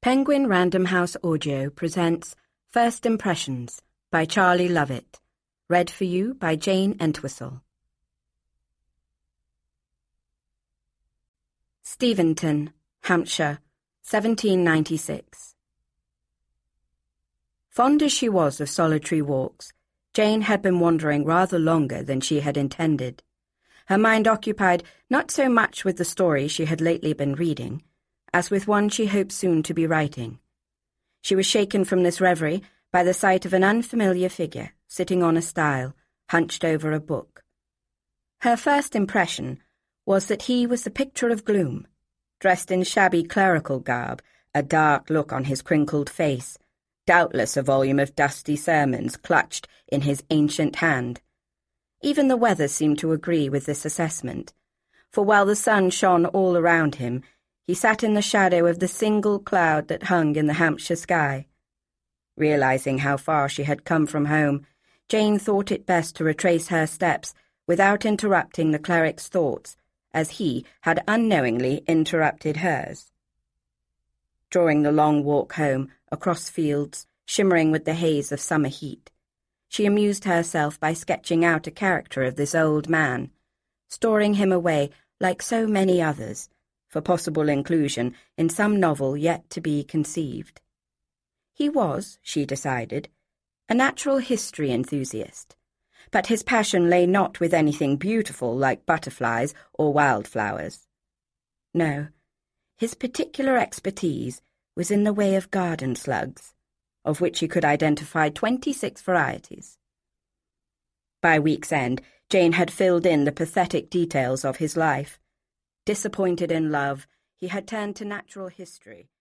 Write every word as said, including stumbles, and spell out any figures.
Penguin Random House Audio presents First Impressions by Charlie Lovett, read for you by Jane Entwistle. Steventon, Hampshire, seventeen ninety-six. Fond as she was of solitary walks, Jane had been wandering rather longer than she had intended, her mind occupied not so much with the story she had lately been reading, as with one she hoped soon to be writing. She was shaken from this reverie by the sight of an unfamiliar figure sitting on a stile, hunched over a book. Her first impression was that he was the picture of gloom, dressed in shabby clerical garb, a dark look on his crinkled face, doubtless a volume of dusty sermons clutched in his ancient hand. Even the weather seemed to agree with this assessment, for while the sun shone all around him, he sat in the shadow of the single cloud that hung in the Hampshire sky. Realizing how far she had come from home, Jane thought it best to retrace her steps without interrupting the cleric's thoughts, as he had unknowingly interrupted hers. During the long walk home, across fields, shimmering with the haze of summer heat, she amused herself by sketching out a character of this old man, storing him away like so many others, for possible inclusion in some novel yet to be conceived. He was, she decided, a natural history enthusiast, but his passion lay not with anything beautiful like butterflies or wildflowers. No, his particular expertise was in the way of garden slugs, of which he could identify twenty-six varieties. By week's end, Jane had filled in the pathetic details of his life. Disappointed in love, he had turned to natural history,